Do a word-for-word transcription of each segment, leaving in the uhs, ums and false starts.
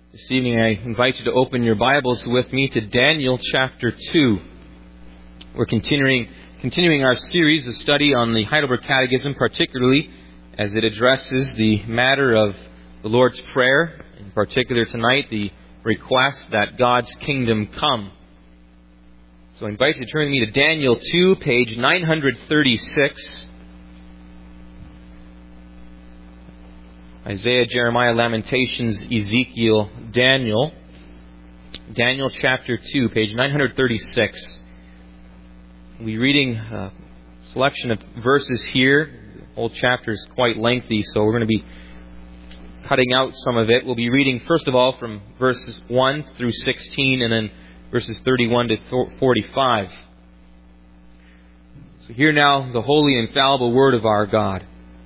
This evening I invite you to open your Bibles with me to Daniel chapter two. We're continuing continuing our series of study on the Heidelberg Catechism, particularly as it addresses the matter of the Lord's Prayer, in particular tonight the request that God's kingdom come. So I invite you to turn with me to Daniel two, page nine thirty-six. Isaiah, Jeremiah, Lamentations, Ezekiel, Daniel. Daniel chapter two, page nine thirty-six. We'll be reading a selection of verses here. The whole chapter is quite lengthy, so we're going to be cutting out some of it. We'll be reading, first of all, from verses one through sixteen, and then verses thirty-one to forty-five. So hear now the holy and infallible word of our God.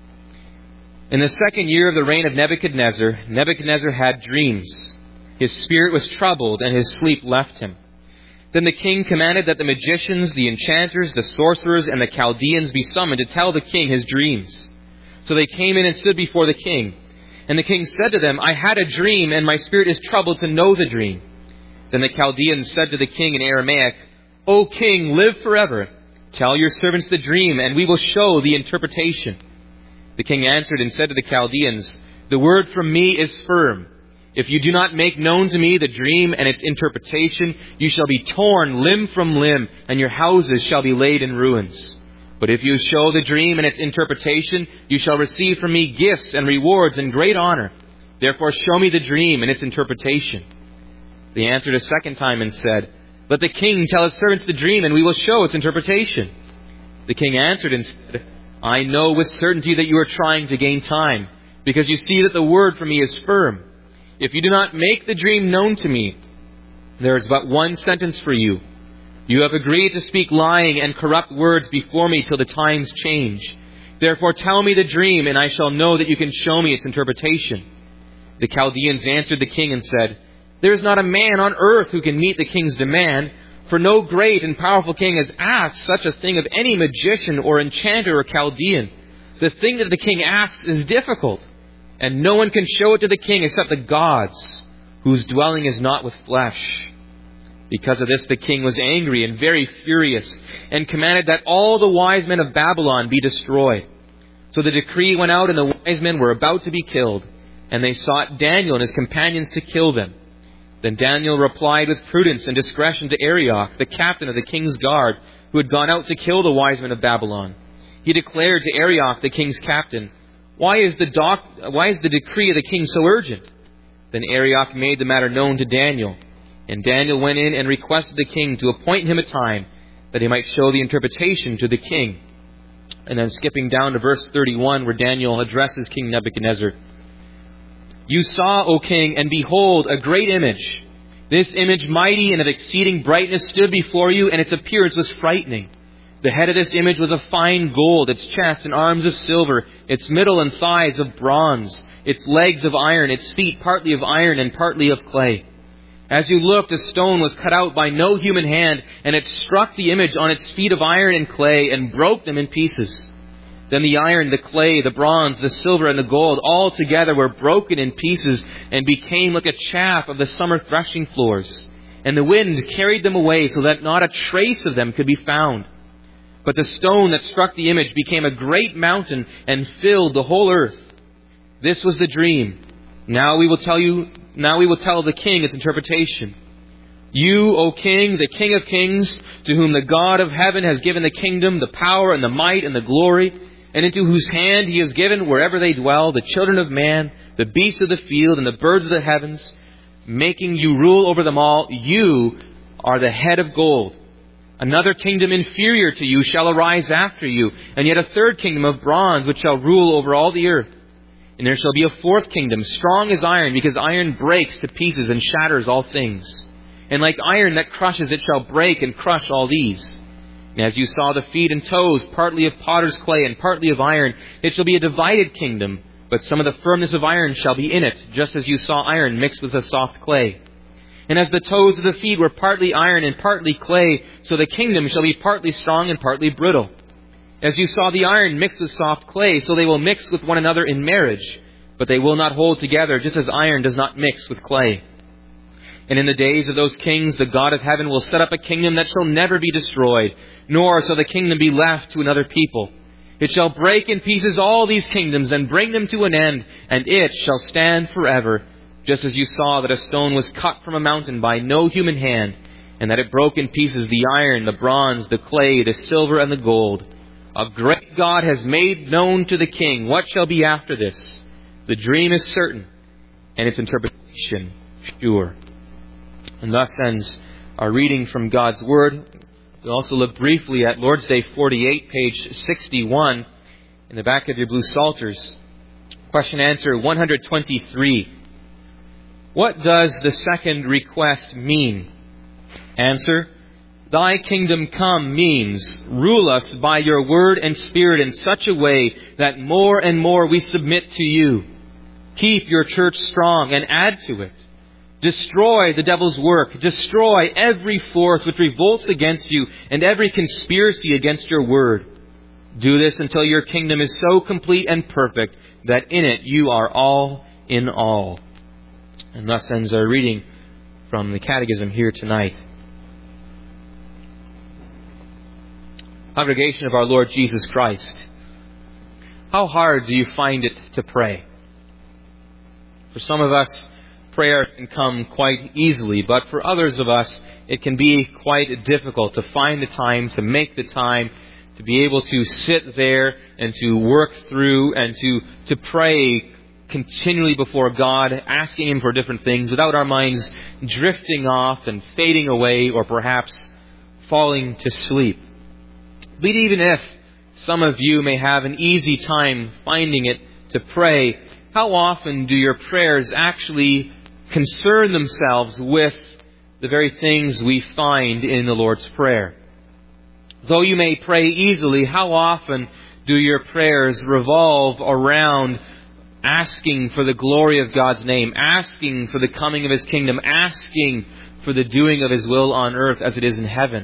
In the second year of the reign of Nebuchadnezzar, Nebuchadnezzar had dreams. His spirit was troubled, and his sleep left him. Then the king commanded that the magicians, the enchanters, the sorcerers, and the Chaldeans be summoned to tell the king his dreams. So they came in and stood before the king. And the king said to them, I had a dream, and my spirit is troubled to know the dream. Then the Chaldeans said to the king in Aramaic, O king, live forever. Tell your servants the dream, and we will show the interpretation. The king answered and said to the Chaldeans, The word from me is firm. If you do not make known to me the dream and its interpretation, you shall be torn limb from limb, and your houses shall be laid in ruins. But if you show the dream and its interpretation, you shall receive from me gifts and rewards and great honor. Therefore show me the dream and its interpretation. They answered a second time and said, Let the king tell his servants the dream, and we will show its interpretation. The king answered and said, I know with certainty that you are trying to gain time, because you see that the word from me is firm. If you do not make the dream known to me, there is but one sentence for you. You have agreed to speak lying and corrupt words before me till the times change. Therefore tell me the dream, and I shall know that you can show me its interpretation. The Chaldeans answered the king and said, There is not a man on earth who can meet the king's demand, for no great and powerful king has asked such a thing of any magician or enchanter or Chaldean. The thing that the king asks is difficult, and no one can show it to the king except the gods, whose dwelling is not with flesh. Because of this the king was angry and very furious, and commanded that all the wise men of Babylon be destroyed. So the decree went out, and the wise men were about to be killed, and they sought Daniel and his companions to kill them. Then Daniel replied with prudence and discretion to Arioch, the captain of the king's guard, who had gone out to kill the wise men of Babylon. He declared to Arioch, the king's captain, Why is the doc- why is the decree of the king so urgent? Then Arioch made the matter known to Daniel. And Daniel went in and requested the king to appoint him a time, that he might show the interpretation to the king. And then skipping down to verse thirty-one, where Daniel addresses King Nebuchadnezzar. You saw, O king, and behold, a great image. This image, mighty and of exceeding brightness, stood before you, and its appearance was frightening. The head of this image was of fine gold, its chest and arms of silver, its middle and thighs of bronze, its legs of iron, its feet partly of iron and partly of clay. As you looked, a stone was cut out by no human hand, and it struck the image on its feet of iron and clay, and broke them in pieces. Then the iron, the clay, the bronze, the silver, and the gold all together were broken in pieces and became like a chaff of the summer threshing floors. And the wind carried them away so that not a trace of them could be found. But the stone that struck the image became a great mountain and filled the whole earth. This was the dream. Now we will tell you, now we will tell the king its interpretation. You, O king, the king of kings, to whom the God of heaven has given the kingdom, the power, and the might, and the glory, and into whose hand he has given wherever they dwell, the children of man, the beasts of the field, and the birds of the heavens, making you rule over them all, you are the head of gold. Another kingdom inferior to you shall arise after you, and yet a third kingdom of bronze, which shall rule over all the earth. And there shall be a fourth kingdom, strong as iron, because iron breaks to pieces and shatters all things. And like iron that crushes, it shall break and crush all these. And as you saw the feet and toes, partly of potter's clay and partly of iron, it shall be a divided kingdom, but some of the firmness of iron shall be in it, just as you saw iron mixed with a soft clay. And as the toes of the feet were partly iron and partly clay, so the kingdom shall be partly strong and partly brittle. As you saw the iron mixed with soft clay, so they will mix with one another in marriage, but they will not hold together, just as iron does not mix with clay. And in the days of those kings, the God of heaven will set up a kingdom that shall never be destroyed, nor shall the kingdom be left to another people. It shall break in pieces all these kingdoms and bring them to an end, and it shall stand forever. Just as you saw that a stone was cut from a mountain by no human hand, and that it broke in pieces the iron, the bronze, the clay, the silver, and the gold. A great God has made known to the king what shall be after this. The dream is certain, and its interpretation sure. And thus ends our reading from God's Word. We'll also look briefly at Lord's Day forty-eight, page sixty-one, in the back of your blue psalters. Question answer one hundred twenty-three. What does the second request mean? Answer: Thy kingdom come means, rule us by your word and spirit in such a way that more and more we submit to you. Keep your church strong and add to it. Destroy the devil's work. Destroy every force which revolts against you and every conspiracy against your word. Do this until your kingdom is so complete and perfect that in it you are all in all. And thus ends our reading from the Catechism here tonight. Congregation of our Lord Jesus Christ, how hard do you find it to pray? For some of us, prayer can come quite easily, but for others of us, it can be quite difficult to find the time, to make the time, to be able to sit there and to work through and to, to pray continually before God, asking Him for different things without our minds drifting off and fading away or perhaps falling to sleep. But even if some of you may have an easy time finding it to pray, how often do your prayers actually concern themselves with the very things we find in the Lord's Prayer? Though you may pray easily, how often do your prayers revolve around asking for the glory of God's name, asking for the coming of His kingdom, asking for the doing of His will on earth as it is in heaven?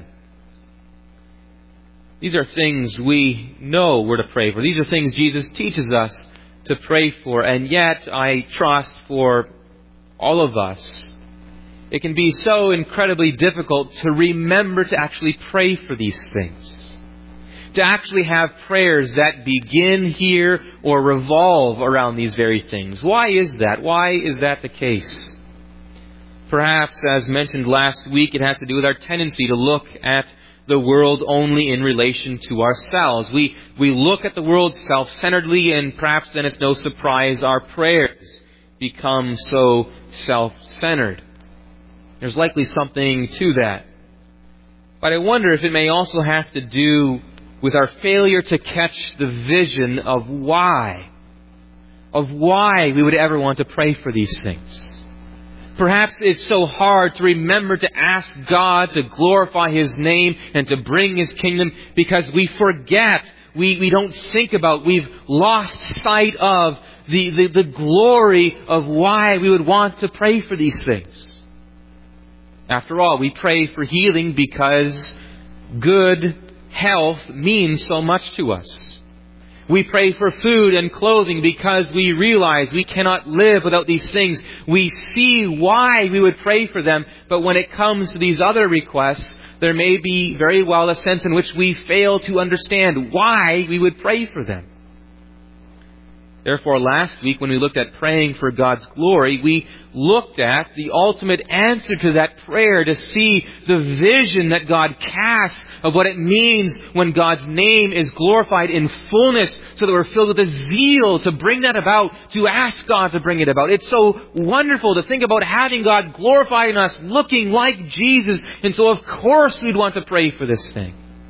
These are things we know we're to pray for. These are things Jesus teaches us to pray for. And yet, I trust for all of us, it can be so incredibly difficult to remember to actually pray for these things. To actually have prayers that begin here or revolve around these very things. Why is that? Why is that the case? Perhaps, as mentioned last week, it has to do with our tendency to look at the world only in relation to ourselves. We, we look at the world self-centeredly, and perhaps then it's no surprise our prayers become so self-centered. There's likely something to that. But I wonder if it may also have to do with our failure to catch the vision of why, of why we would ever want to pray for these things. Perhaps it's so hard to remember to ask God to glorify His name and to bring His kingdom because we forget, we, we don't think about, we've lost sight of the, the, the glory of why we would want to pray for these things. After all, we pray for healing because good health means so much to us. We pray for food and clothing because we realize we cannot live without these things. We see why we would pray for them, but when it comes to these other requests, there may be very well a sense in which we fail to understand why we would pray for them. Therefore, last week when we looked at praying for God's glory, we looked at the ultimate answer to that prayer to see the vision that God casts of what it means when God's name is glorified in fullness, so that we're filled with a zeal to bring that about, to ask God to bring it about. It's so wonderful to think about having God glorified in us, looking like Jesus, and so of course we'd want to pray for this thing.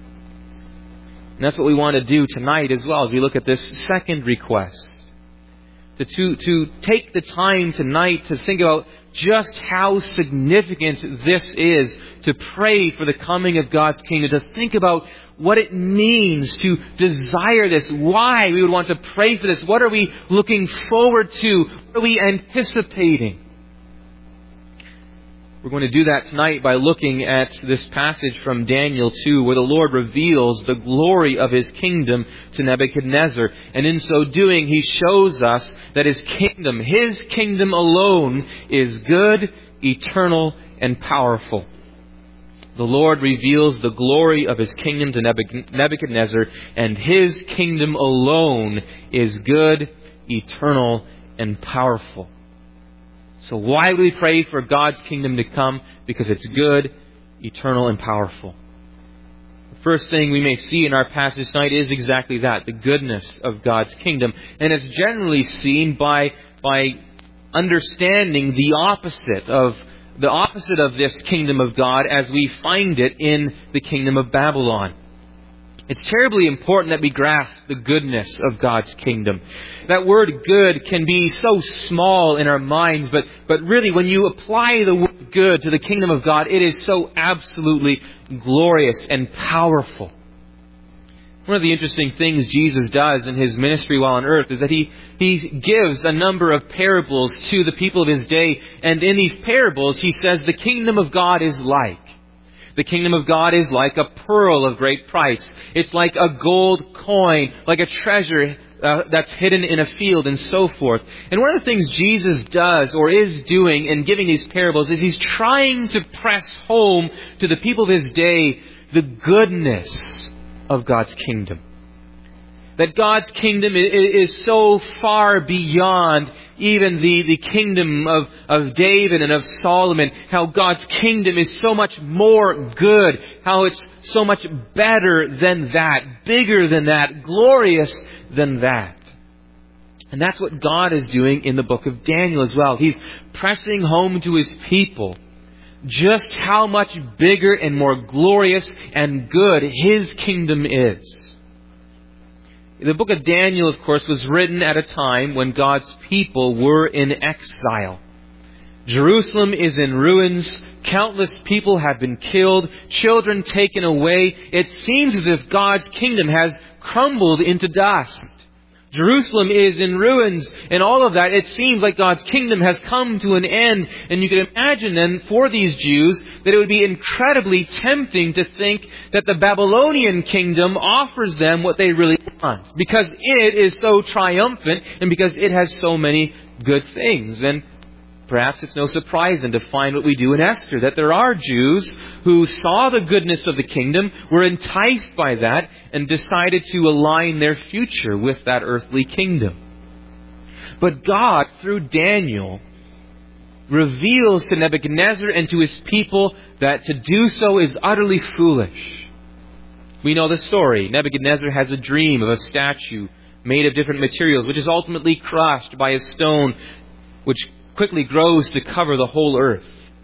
And that's what we want to do tonight as well as we look at this second request. To, to, to take the time tonight to think about just how significant this is to pray for the coming of God's kingdom, to think about what it means to desire this, why we would want to pray for this, what are we looking forward to, what are we anticipating. We're going to do that tonight by looking at this passage from Daniel two, where the Lord reveals the glory of His kingdom to Nebuchadnezzar. And in so doing, He shows us that His kingdom, His kingdom alone, is good, eternal, and powerful. The Lord reveals the glory of His kingdom to Nebuchadnezzar, and His kingdom alone is good, eternal, and powerful. So why do we pray for God's kingdom to come? Because it's good, eternal, and powerful. The first thing we may see in our passage tonight is exactly that, the goodness of God's kingdom. And it's generally seen by, by understanding the opposite of the opposite of this kingdom of God as we find it in the kingdom of Babylon. It's terribly important that we grasp the goodness of God's kingdom. That word good can be so small in our minds, but, but really when you apply the word good to the kingdom of God, it is so absolutely glorious and powerful. One of the interesting things Jesus does in His ministry while on earth is that He, He gives a number of parables to the people of His day. And in these parables, He says the kingdom of God is like. The kingdom of God is like a pearl of great price. It's like a gold coin, like a treasure uh, that's hidden in a field, and so forth. And one of the things Jesus does or is doing in giving these parables is He's trying to press home to the people of His day the goodness of God's kingdom. That God's kingdom is so far beyond even the, the kingdom of, of David and of Solomon. How God's kingdom is so much more good. How it's so much better than that. Bigger than that. Glorious than that. And that's what God is doing in the book of Daniel as well. He's pressing home to His people just how much bigger and more glorious and good His kingdom is. The book of Daniel, of course, was written at a time when God's people were in exile. Jerusalem is in ruins. Countless people have been killed. Children taken away. It seems as if God's kingdom has crumbled into dust. Jerusalem is in ruins, and all of that, it seems like God's kingdom has come to an end. And you can imagine then for these Jews that it would be incredibly tempting to think that the Babylonian kingdom offers them what they really want, because it is so triumphant and because it has so many good things. And perhaps it's no surprise then to find what we do in Esther, that there are Jews who saw the goodness of the kingdom, were enticed by that, and decided to align their future with that earthly kingdom. But God, through Daniel, reveals to Nebuchadnezzar and to his people that to do so is utterly foolish. We know the story. Nebuchadnezzar has a dream of a statue made of different materials, which is ultimately crushed by a stone which quickly grows to cover the whole earth.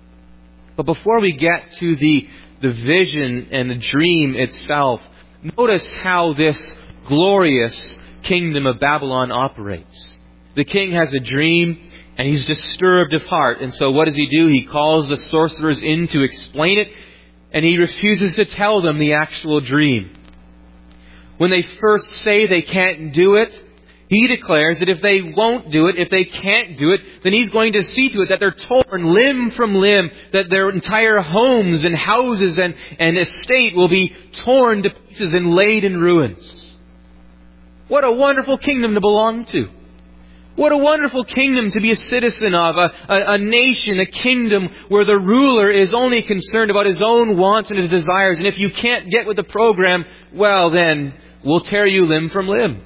But before we get to the, the vision and the dream itself, notice how this glorious kingdom of Babylon operates. The king has a dream and he's disturbed of heart. And so what does he do? He calls the sorcerers in to explain it, and he refuses to tell them the actual dream. When they first say they can't do it, he declares that if they won't do it, if they can't do it, then he's going to see to it that they're torn limb from limb, that their entire homes and houses and, and estate will be torn to pieces and laid in ruins. What a wonderful kingdom to belong to. What a wonderful kingdom to be a citizen of, a, a, a nation, a kingdom where the ruler is only concerned about his own wants and his desires. And if you can't get with the program, well then, we'll tear you limb from limb.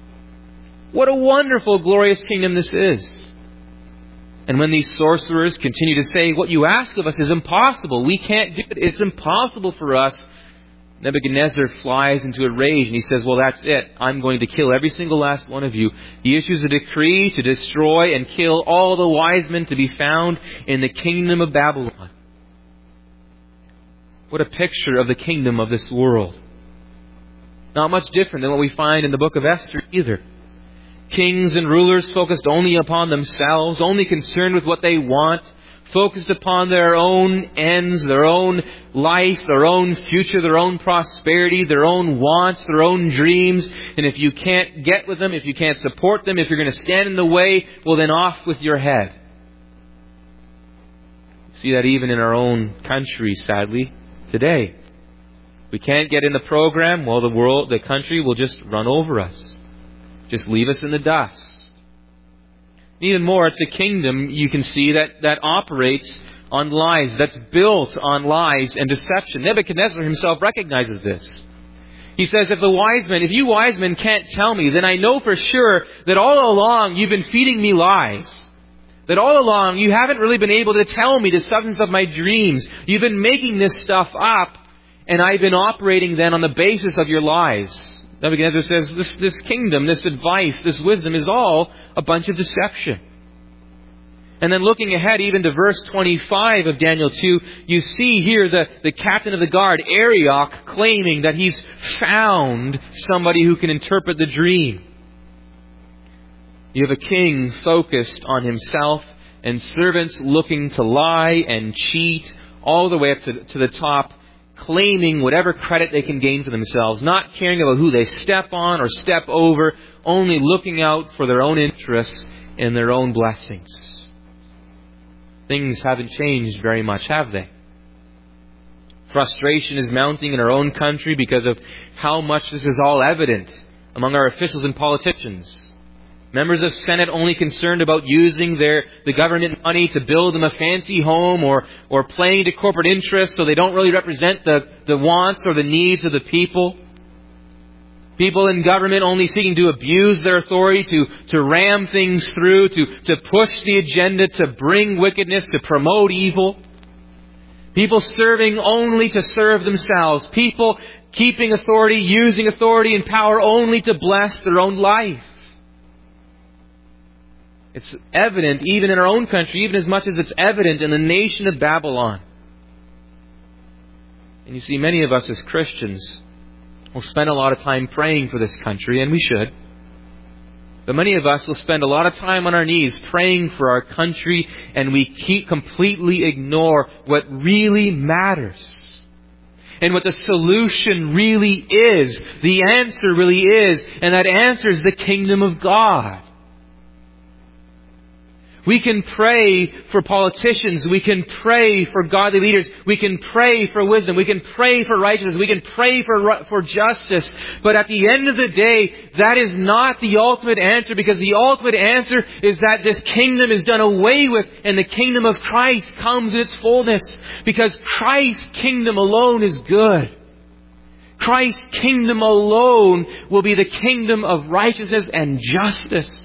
What a wonderful, glorious kingdom this is. And when these sorcerers continue to say, what you ask of us is impossible. We can't do it. It's impossible for us. Nebuchadnezzar flies into a rage and he says, well, that's it. I'm going to kill every single last one of you. He issues a decree to destroy and kill all the wise men to be found in the kingdom of Babylon. What a picture of the kingdom of this world. Not much different than what we find in the book of Esther either. Kings and rulers focused only upon themselves, only concerned with what they want, focused upon their own ends, their own life, their own future, their own prosperity, their own wants, their own dreams. And if you can't get with them, if you can't support them, if you're going to stand in the way, well then off with your head. See that even in our own country, sadly, today. We can't get in the program, well, the world, the country will just run over us. Just leave us in the dust. Even more, it's a kingdom, you can see, that, that operates on lies, that's built on lies and deception. Nebuchadnezzar himself recognizes this. He says, if the wise men, if you wise men can't tell me, then I know for sure that all along you've been feeding me lies. That all along you haven't really been able to tell me the substance of my dreams. You've been making this stuff up, and I've been operating then on the basis of your lies. Nebuchadnezzar says, this, this kingdom, this advice, this wisdom is all a bunch of deception. And then looking ahead even to verse twenty-five of Daniel two, you see here the, the captain of the guard, Arioch, claiming that he's found somebody who can interpret the dream. You have a king focused on himself and servants looking to lie and cheat all the way up to, to the top, claiming whatever credit they can gain for themselves, not caring about who they step on or step over, only looking out for their own interests and their own blessings. Things haven't changed very much, have they? Frustration is mounting in our own country because of how much this is all evident among our officials and politicians. Members of Senate only concerned about using their the government money to build them a fancy home or, or playing to corporate interests so they don't really represent the, the wants or the needs of the people. People in government only seeking to abuse their authority, to, to ram things through, to, to push the agenda, to bring wickedness, to promote evil. People serving only to serve themselves. People keeping authority, using authority and power only to bless their own life. It's evident even in our own country, even as much as it's evident in the nation of Babylon. And you see, many of us as Christians will spend a lot of time praying for this country, and we should. But many of us will spend a lot of time on our knees praying for our country, and we keep completely ignore what really matters. And what the solution really is, the answer really is, and that answer is the kingdom of God. We can pray for politicians. We can pray for godly leaders. We can pray for wisdom. We can pray for righteousness. We can pray for, for justice. But at the end of the day, that is not the ultimate answer, because the ultimate answer is that this kingdom is done away with and the kingdom of Christ comes in its fullness. Because Christ's kingdom alone is good. Christ's kingdom alone will be the kingdom of righteousness and justice.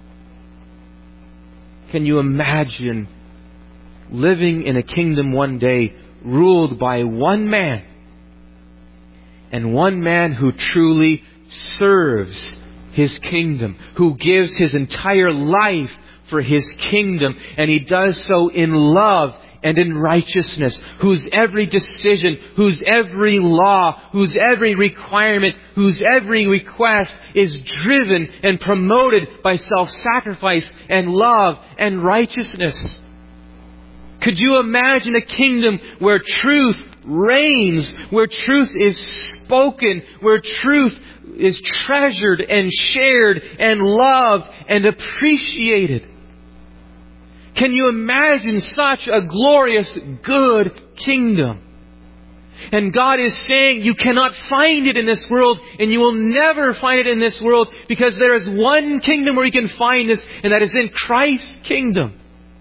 Can you imagine living in a kingdom one day ruled by one man, and one man who truly serves His kingdom, who gives his entire life for His kingdom, and he does so in love and in righteousness, whose every decision, whose every law, whose every requirement, whose every request is driven and promoted by self-sacrifice and love and righteousness. Could you imagine a kingdom where truth reigns, where truth is spoken, where truth is treasured and shared and loved and appreciated? Can you imagine such a glorious, good kingdom? And God is saying you cannot find it in this world, and you will never find it in this world, because there is one kingdom where you can find this, and that is in Christ's kingdom.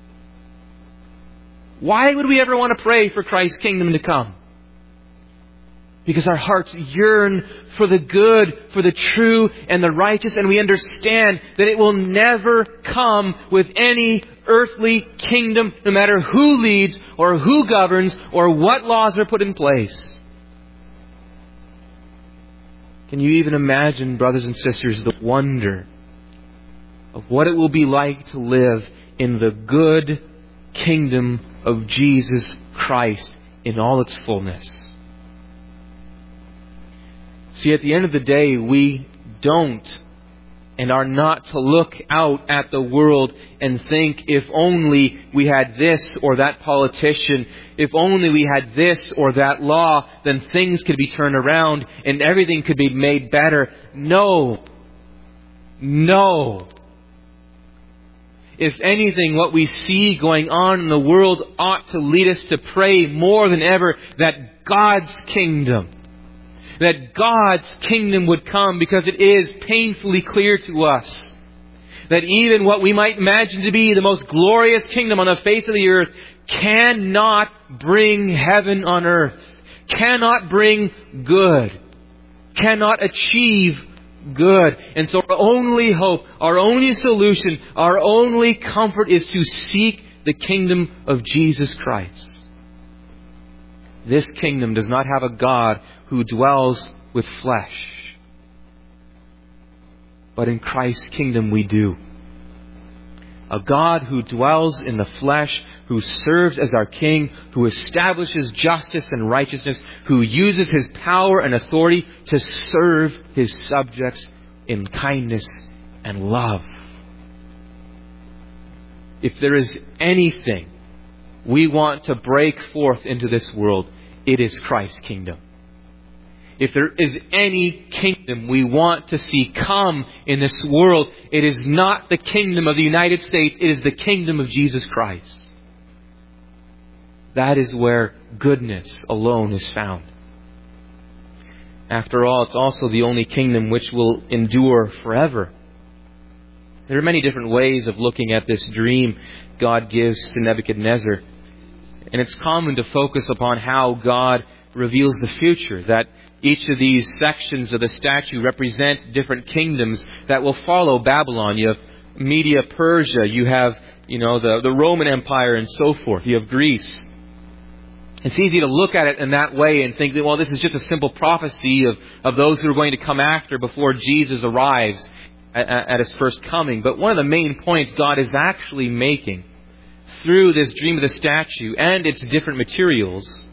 Why would we ever want to pray for Christ's kingdom to come? Because our hearts yearn for the good, for the true and the righteous, and we understand that it will never come with any earthly kingdom, no matter who leads or who governs or what laws are put in place. Can you even imagine, brothers and sisters, the wonder of what it will be like to live in the good kingdom of Jesus Christ in all its fullness? See, at the end of the day, we don't and are not to look out at the world and think, if only we had this or that politician, if only we had this or that law, then things could be turned around and everything could be made better. No. No. if anything, what we see going on in the world ought to lead us to pray more than ever that God's kingdom, that God's kingdom would come, because it is painfully clear to us that even what we might imagine to be the most glorious kingdom on the face of the earth cannot bring heaven on earth, cannot bring good, cannot achieve good. And so our only hope, our only solution, our only comfort is to seek the kingdom of Jesus Christ. This kingdom does not have a God who dwells with flesh. But in Christ's kingdom we do. A God who dwells in the flesh, who serves as our King, who establishes justice and righteousness, who uses His power and authority to serve His subjects in kindness and love. If there is anything we want to break forth into this world, it is Christ's kingdom. If there is any kingdom we want to see come in this world, it is not the kingdom of the United States. It is the kingdom of Jesus Christ. That is where goodness alone is found. After all, it's also the only kingdom which will endure forever. There are many different ways of looking at this dream God gives to Nebuchadnezzar. And it's common to focus upon how God reveals the future, that each of these sections of the statue represent different kingdoms that will follow Babylon. You have Media, Persia, you have, you know, the, the Roman Empire and so forth. You have Greece. It's easy to look at it in that way and think that, well, this is just a simple prophecy of, of those who are going to come after before Jesus arrives at, at His first coming. But one of the main points God is actually making through this dream of the statue and its different materials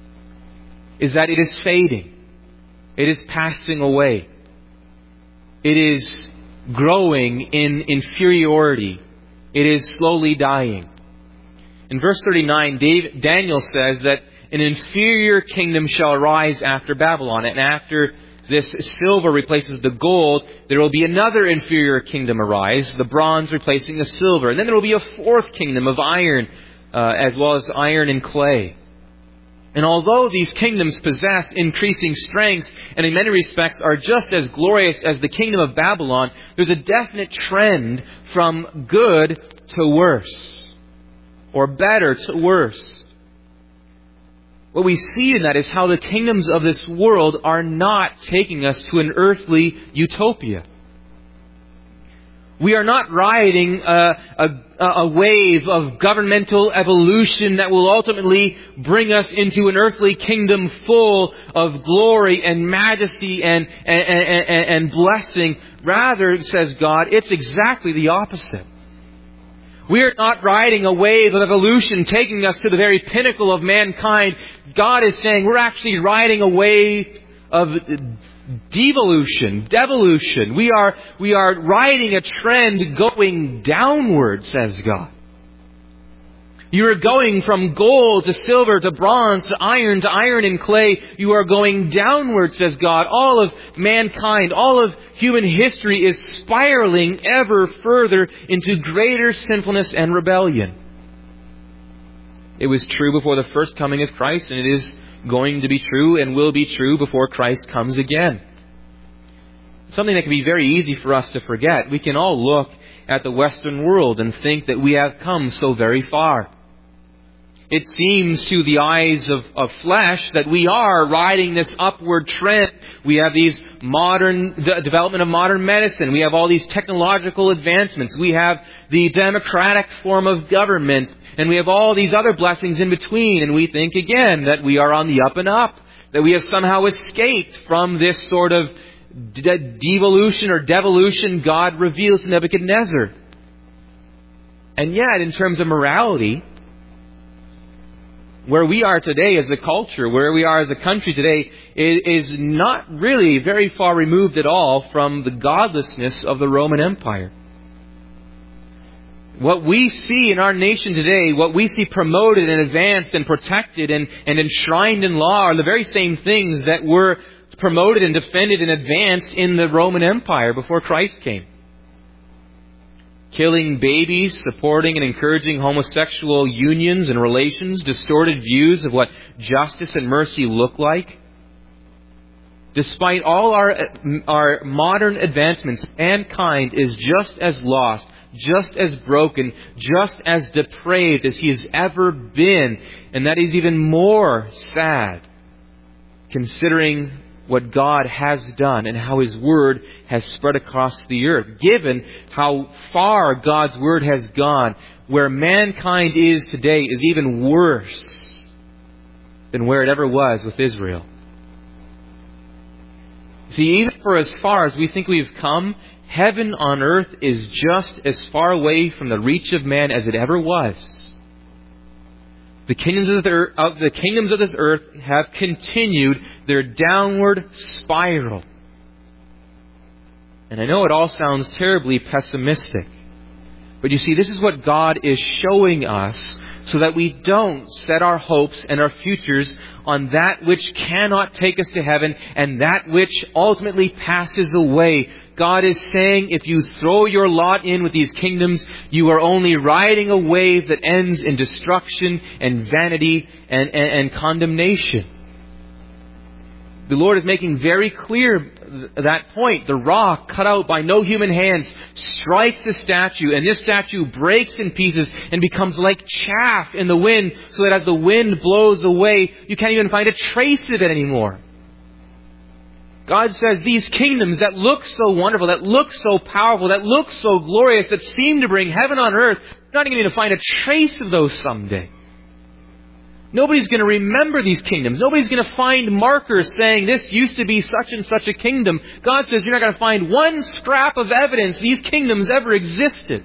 is that it is fading. It is passing away. It is growing in inferiority. It is slowly dying. In verse thirty-nine, Dave, Daniel says that an inferior kingdom shall arise after Babylon. And after this silver replaces the gold, there will be another inferior kingdom arise, the bronze replacing the silver. And then there will be a fourth kingdom of iron, uh, as well as iron and clay. And although these kingdoms possess increasing strength and in many respects are just as glorious as the kingdom of Babylon, there's a definite trend from good to worse, or better to worse. What we see in that is how the kingdoms of this world are not taking us to an earthly utopia. We are not riding a, a, a wave of governmental evolution that will ultimately bring us into an earthly kingdom full of glory and majesty and, and, and, and blessing. Rather, says God, it's exactly the opposite. We are not riding a wave of evolution taking us to the very pinnacle of mankind. God is saying we're actually riding a wave of devolution, devolution. We are, we are riding a trend going downward, says God. You are going from gold to silver to bronze to iron to iron and clay. You are going downward, says God. All of mankind, all of human history is spiraling ever further into greater sinfulness and rebellion. It was true before the first coming of Christ, and it is going to be true and will be true before Christ comes again. Something that can be very easy for us to forget. We can all look at the Western world and think that we have come so very far. It seems to the eyes of, of flesh that we are riding this upward trend. We have these modern, the development of modern medicine. We have all these technological advancements. We have the democratic form of government. And we have all these other blessings in between. And we think again that we are on the up and up. That we have somehow escaped from this sort of de- devolution or devolution God reveals to Nebuchadnezzar. And yet, in terms of morality, where we are today as a culture, where we are as a country today, is not really very far removed at all from the godlessness of the Roman Empire. What we see in our nation today, what we see promoted and advanced and protected and, and enshrined in law are the very same things that were promoted and defended and advanced in the Roman Empire before Christ came. killing babies, supporting and encouraging homosexual unions and relations, distorted views of what justice and mercy look like. Despite all our, our modern advancements, mankind is just as lost, just as broken, just as depraved as he has ever been. And that is even more sad, considering what God has done and how His Word has spread across the earth. Given how far God's Word has gone, where mankind is today is even worse than where it ever was with Israel. See, even for as far as we think we've come, heaven on earth is just as far away from the reach of man as it ever was. The kingdoms of, the earth, of the kingdoms of this earth have continued their downward spiral. And I know it all sounds terribly pessimistic. But you see, this is what God is showing us so that we don't set our hopes and our futures on that which cannot take us to heaven and that which ultimately passes away. God is saying, if you throw your lot in with these kingdoms, you are only riding a wave that ends in destruction and vanity and, and, and condemnation. The Lord is making very clear that point. The rock cut out by no human hands strikes the statue, and this statue breaks in pieces and becomes like chaff in the wind, so that as the wind blows away, you can't even find a trace of it anymore. God says these kingdoms that look so wonderful, that look so powerful, that look so glorious, that seem to bring heaven on earth, you're not even going to find a trace of those someday. Nobody's going to remember these kingdoms. Nobody's going to find markers saying this used to be such and such a kingdom. God says you're not going to find one scrap of evidence these kingdoms ever existed.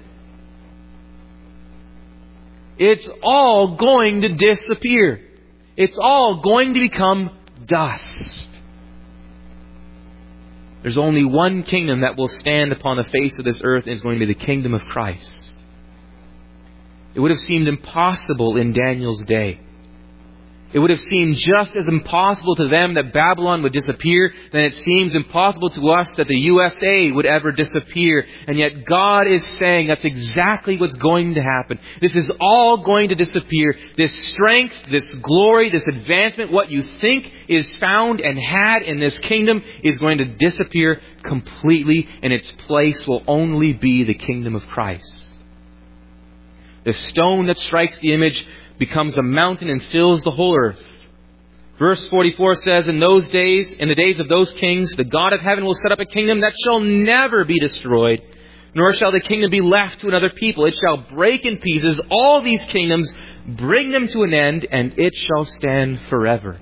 It's all going to disappear. It's all going to become dust. There's only one kingdom that will stand upon the face of this earth, and it's going to be the kingdom of Christ. It would have seemed impossible in Daniel's day. It would have seemed just as impossible to them that Babylon would disappear than it seems impossible to us that the U S A would ever disappear. And yet God is saying that's exactly what's going to happen. This is all going to disappear. This strength, this glory, this advancement, what you think is found and had in this kingdom is going to disappear completely, and its place will only be the kingdom of Christ. The stone that strikes the image becomes a mountain and fills the whole earth. Verse forty-four says, In those days, in the days of those kings, the God of heaven will set up a kingdom that shall never be destroyed, nor shall the kingdom be left to another people. It shall break in pieces all these kingdoms, bring them to an end, and it shall stand forever.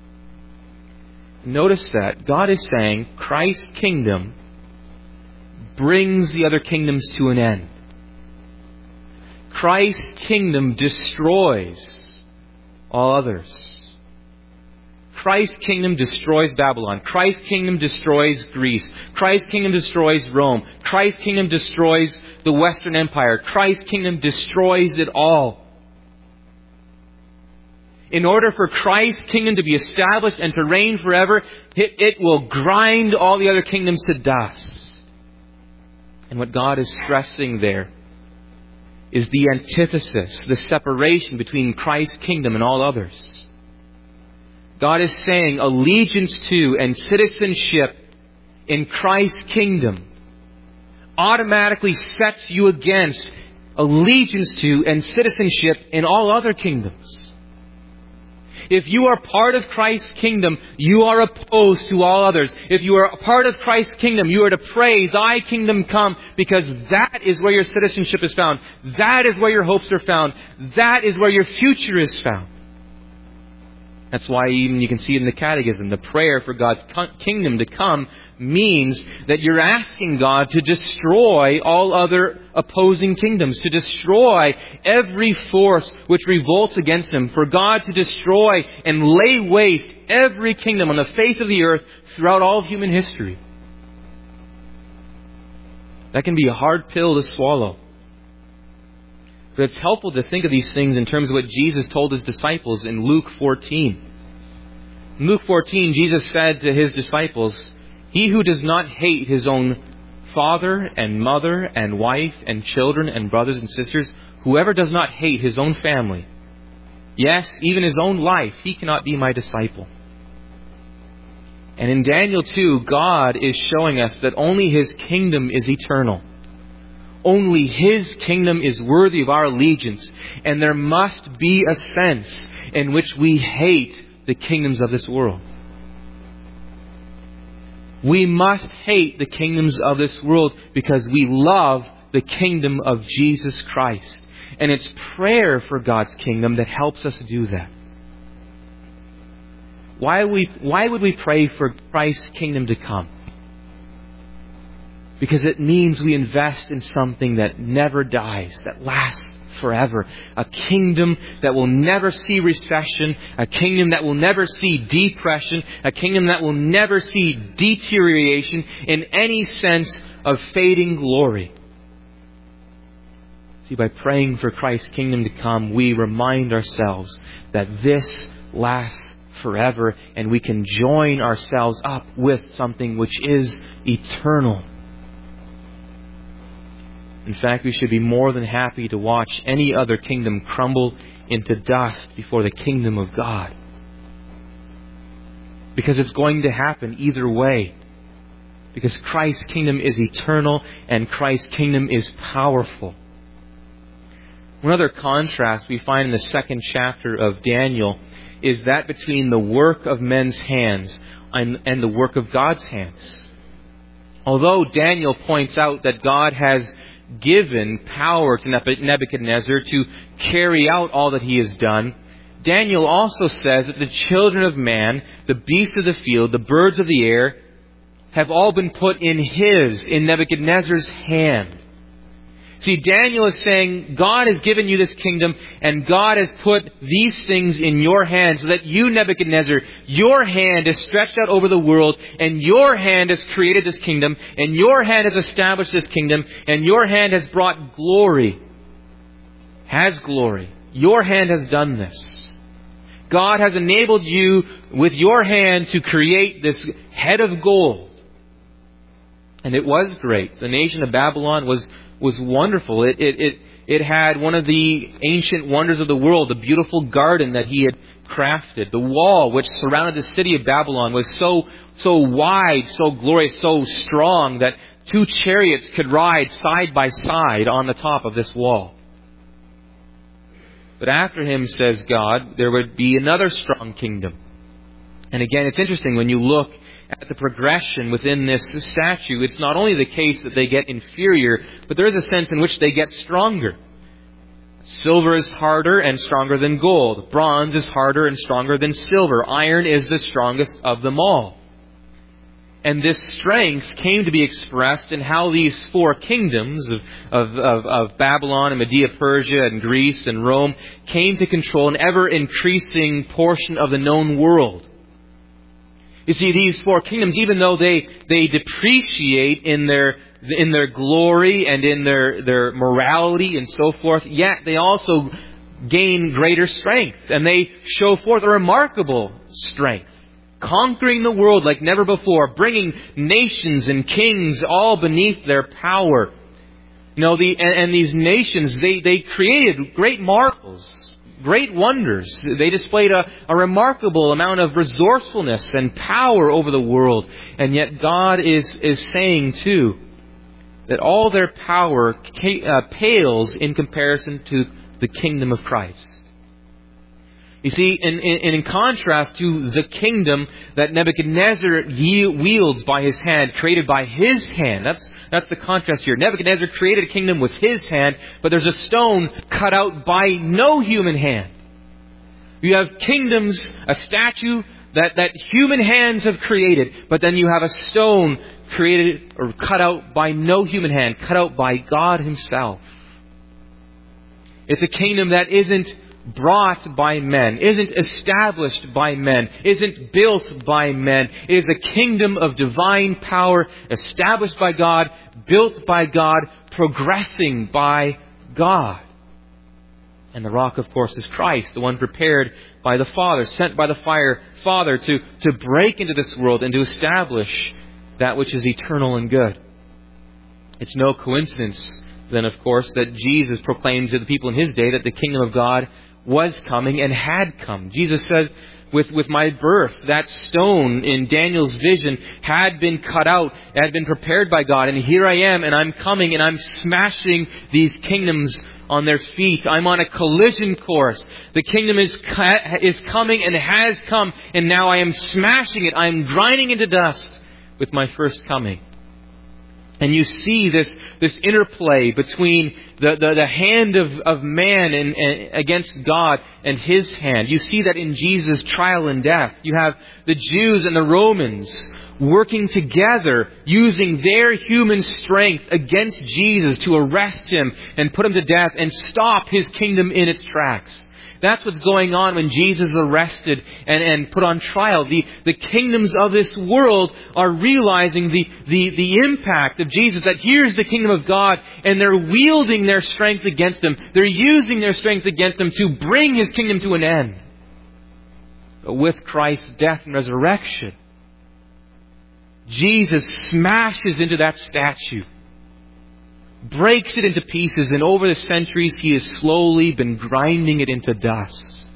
Notice that God is saying Christ's kingdom brings the other kingdoms to an end. Christ's kingdom destroys all others. Christ's kingdom destroys Babylon. Christ's kingdom destroys Greece. Christ's kingdom destroys Rome. Christ's kingdom destroys the Western Empire. Christ's kingdom destroys it all. In order for Christ's kingdom to be established and to reign forever, it, it will grind all the other kingdoms to dust. And what God is stressing there is the antithesis, the separation between Christ's kingdom and all others. God is saying allegiance to and citizenship in Christ's kingdom automatically sets you against allegiance to and citizenship in all other kingdoms. If you are part of Christ's kingdom, you are opposed to all others. If you are a part of Christ's kingdom, you are to pray, Thy kingdom come, because that is where your citizenship is found. That is where your hopes are found. That is where your future is found. That's why even you can see it in the Catechism. The prayer for God's kingdom to come means that you're asking God to destroy all other opposing kingdoms, to destroy every force which revolts against Him, for God to destroy and lay waste every kingdom on the face of the earth throughout all of human history. That can be a hard pill to swallow. But it's helpful to think of these things in terms of what Jesus told His disciples in Luke fourteen. In Luke fourteen, Jesus said to His disciples, He who does not hate his own father and mother and wife and children and brothers and sisters, whoever does not hate his own family, yes, even his own life, he cannot be my disciple. And in Daniel two, God is showing us that only His kingdom is eternal. Only His kingdom is worthy of our allegiance. And there must be a sense in which we hate the kingdoms of this world. We must hate the kingdoms of this world because we love the kingdom of Jesus Christ. And it's prayer for God's kingdom that helps us do that. Why we, why would we pray for Christ's kingdom to come? Because it means we invest in something that never dies, that lasts forever. A kingdom that will never see recession, a kingdom that will never see depression, a kingdom that will never see deterioration in any sense of fading glory. See, by praying for Christ's kingdom to come, we remind ourselves that this lasts forever, and we can join ourselves up with something which is eternal. In fact, we should be more than happy to watch any other kingdom crumble into dust before the kingdom of God. Because it's going to happen either way. Because Christ's kingdom is eternal and Christ's kingdom is powerful. One other contrast we find in the second chapter of Daniel is that between the work of men's hands and, and the work of God's hands. Although Daniel points out that God has given power to Nebuchadnezzar to carry out all that he has done, Daniel also says that the children of man, the beasts of the field, the birds of the air, have all been put in his, in Nebuchadnezzar's hand. See, Daniel is saying, God has given you this kingdom, and God has put these things in your hand, so that you, Nebuchadnezzar, your hand is stretched out over the world, and your hand has created this kingdom, and your hand has established this kingdom, and your hand has brought glory. Has glory. Your hand has done this. God has enabled you with your hand to create this head of gold. And it was great. The nation of Babylon was was wonderful. It, it, it, it had one of the ancient wonders of the world, the beautiful garden that he had crafted. The wall which surrounded the city of Babylon was so, so wide, so glorious, so strong that two chariots could ride side by side on the top of this wall. But after him, says God, there would be another strong kingdom. And again, it's interesting when you look at the progression within this statue. It's not only the case that they get inferior, but there is a sense in which they get stronger. Silver is harder and stronger than gold. Bronze is harder and stronger than silver. Iron is the strongest of them all. And this strength came to be expressed in how these four kingdoms of, of, of, of Babylon and Media, Persia and Greece and Rome came to control an ever-increasing portion of the known world. You see, these four kingdoms, even though they, they depreciate in their, in their glory and in their, their morality and so forth, yet they also gain greater strength. And they show forth a remarkable strength. Conquering the world like never before, bringing nations and kings all beneath their power. You know, the, and, and these nations, they, they created great marvels. Great wonders. They displayed a, a remarkable amount of resourcefulness and power over the world. And yet God is, is saying too that all their power uh, pales in comparison to the kingdom of Christ. You see, in, in, in contrast to the kingdom that Nebuchadnezzar wields by his hand, created by his hand. That's, that's the contrast here. Nebuchadnezzar created a kingdom with his hand, but there's a stone cut out by no human hand. You have kingdoms, a statue that, that human hands have created, but then you have a stone created or cut out by no human hand, cut out by God Himself. It's a kingdom that isn't brought by men, isn't established by men, isn't built by men. It is a kingdom of divine power, established by God, built by God, progressing by God. And the rock, of course, is Christ, the one prepared by the Father, sent by the fire Father to, to break into this world and to establish that which is eternal and good. It's no coincidence then, of course, that Jesus proclaimed to the people in His day that the kingdom of God was coming and had come. Jesus said, with, with my birth, that stone in Daniel's vision had been cut out, had been prepared by God, and here I am, and I'm coming, and I'm smashing these kingdoms on their feet. I'm on a collision course. The kingdom is is coming and has come, and now I am smashing it. I am grinding into dust with my first coming. And you see this this interplay between the, the, the hand of, of man and, and against God and His hand. You see that in Jesus' trial and death. You have the Jews and the Romans working together, using their human strength against Jesus to arrest Him and put Him to death and stop His kingdom in its tracks. That's what's going on when Jesus is arrested and, and put on trial. The, the kingdoms of this world are realizing the, the, the impact of Jesus, that here's the kingdom of God, and they're wielding their strength against Him. They're using their strength against Him to bring His kingdom to an end. But with Christ's death and resurrection, Jesus smashes into that statue, breaks it into pieces, and over the centuries He has slowly been grinding it into dust.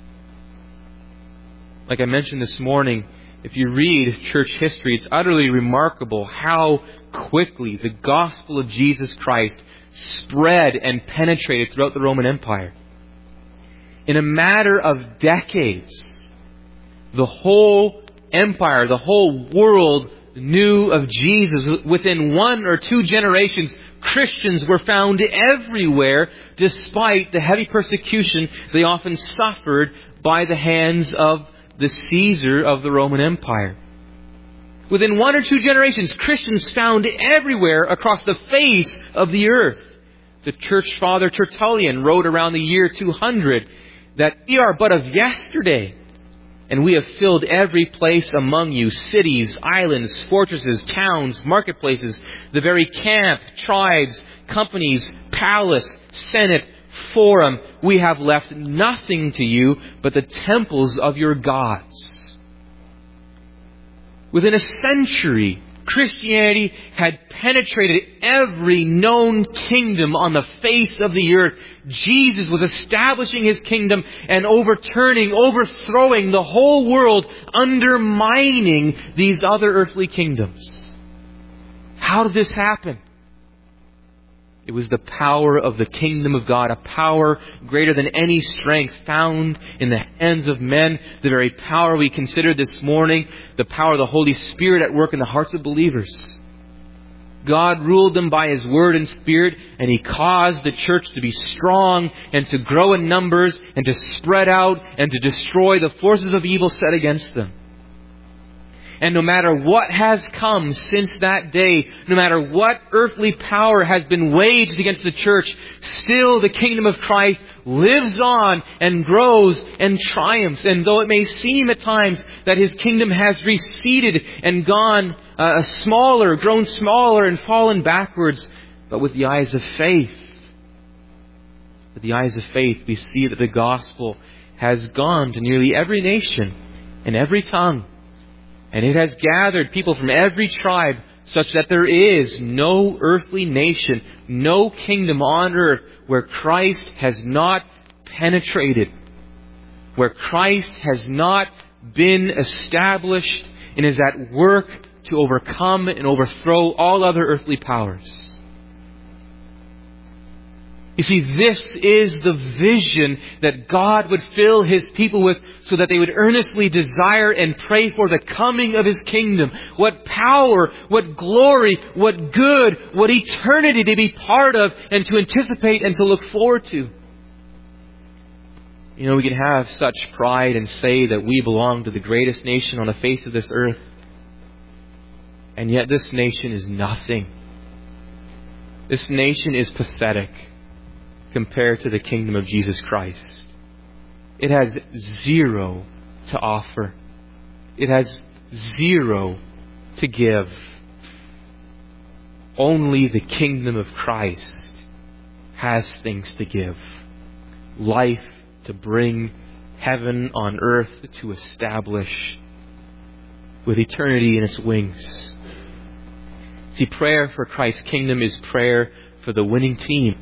Like I mentioned this morning, if you read church history, it's utterly remarkable how quickly the gospel of Jesus Christ spread and penetrated throughout the Roman Empire. In a matter of decades, the whole empire, the whole world knew of Jesus. Within one or two generations, Christians were found everywhere, despite the heavy persecution they often suffered by the hands of the Caesar of the Roman Empire. Within one or two generations, Christians found everywhere across the face of the earth. The church father Tertullian wrote around the year two hundred that we are but of yesterday, and we have filled every place among you, cities, islands, fortresses, towns, marketplaces, the very camp, tribes, companies, palace, senate, forum. We have left nothing to you but the temples of your gods. Within a century, Christianity had penetrated every known kingdom on the face of the earth. Jesus was establishing His kingdom and overturning, overthrowing the whole world, undermining these other earthly kingdoms. How did this happen? It was the power of the kingdom of God, a power greater than any strength found in the hands of men, the very power we considered this morning, the power of the Holy Spirit at work in the hearts of believers. God ruled them by His Word and Spirit, and He caused the church to be strong and to grow in numbers and to spread out and to destroy the forces of evil set against them. And no matter what has come since that day, no matter what earthly power has been waged against the church, still the kingdom of Christ lives on and grows and triumphs. And though it may seem at times that His kingdom has receded and gone uh, smaller, grown smaller and fallen backwards, but with the eyes of faith, with the eyes of faith, we see that the gospel has gone to nearly every nation and every tongue. And it has gathered people from every tribe, such that there is no earthly nation, no kingdom on earth where Christ has not penetrated, where Christ has not been established and is at work to overcome and overthrow all other earthly powers. You see, this is the vision that God would fill His people with, so that they would earnestly desire and pray for the coming of His kingdom. What power, what glory, what good, what eternity to be part of and to anticipate and to look forward to. You know, we can have such pride and say that we belong to the greatest nation on the face of this earth. And yet this nation is nothing. This nation is pathetic compared to the kingdom of Jesus Christ. It has zero to offer. It has zero to give. Only the kingdom of Christ has things to give. Life to bring, heaven on earth to establish, with eternity in its wings. See, prayer for Christ's kingdom is prayer for the winning team.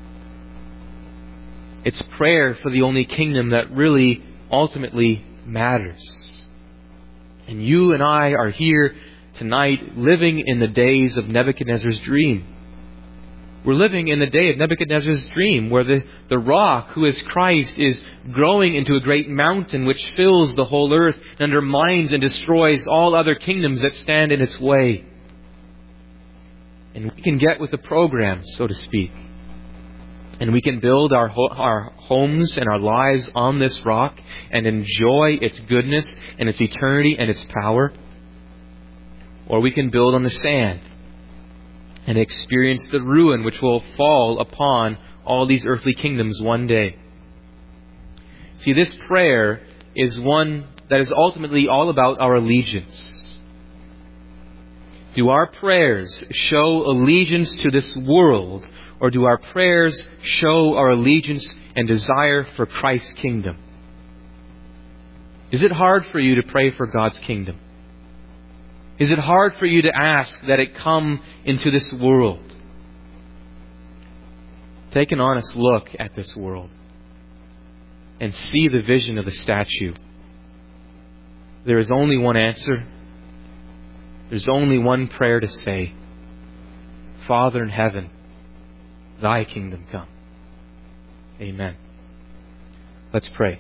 It's prayer for the only kingdom that really ultimately matters. And you and I are here tonight living in the days of Nebuchadnezzar's dream. We're living in the day of Nebuchadnezzar's dream, where the, the rock, who is Christ, is growing into a great mountain which fills the whole earth and undermines and destroys all other kingdoms that stand in its way. And we can get with the program, so to speak. And we can build our, ho- our homes and our lives on this rock and enjoy its goodness and its eternity and its power. Or we can build on the sand and experience the ruin which will fall upon all these earthly kingdoms one day. See, this prayer is one that is ultimately all about our allegiance. Do our prayers show allegiance to this world, or do our prayers show our allegiance and desire for Christ's kingdom? Is it hard for you to pray for God's kingdom? Is it hard for you to ask that it come into this world? Take an honest look at this world and see the vision of the statue. There is only one answer. There's only one prayer to say. Father in heaven, Thy kingdom come. Amen. Let's pray.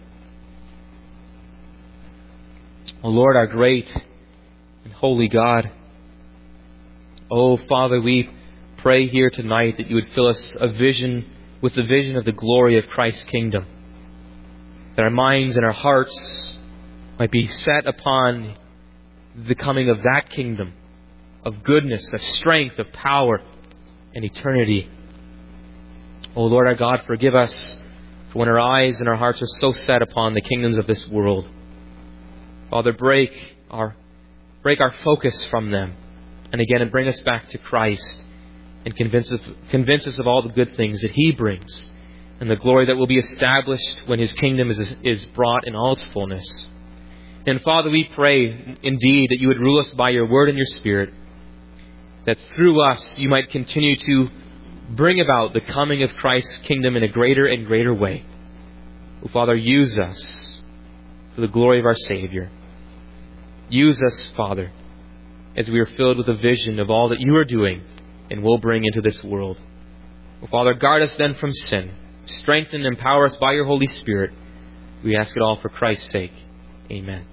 O Lord, our great and holy God, oh Father, we pray here tonight that you would fill us a vision with the vision of the glory of Christ's kingdom. That our minds and our hearts might be set upon the coming of that kingdom of goodness, of strength, of power, and eternity. O Lord our God, forgive us for when our eyes and our hearts are so set upon the kingdoms of this world. Father, break our break our focus from them, and again, and bring us back to Christ, and convince us, convince us of all the good things that He brings, and the glory that will be established when His kingdom is, is brought in all its fullness. And Father, we pray indeed that you would rule us by your word and your Spirit, that through us you might continue to bring about the coming of Christ's kingdom in a greater and greater way. Oh, Father, use us for the glory of our Savior. Use us, Father, as we are filled with a vision of all that you are doing and will bring into this world. Oh, Father, guard us then from sin. Strengthen and empower us by your Holy Spirit. We ask it all for Christ's sake. Amen.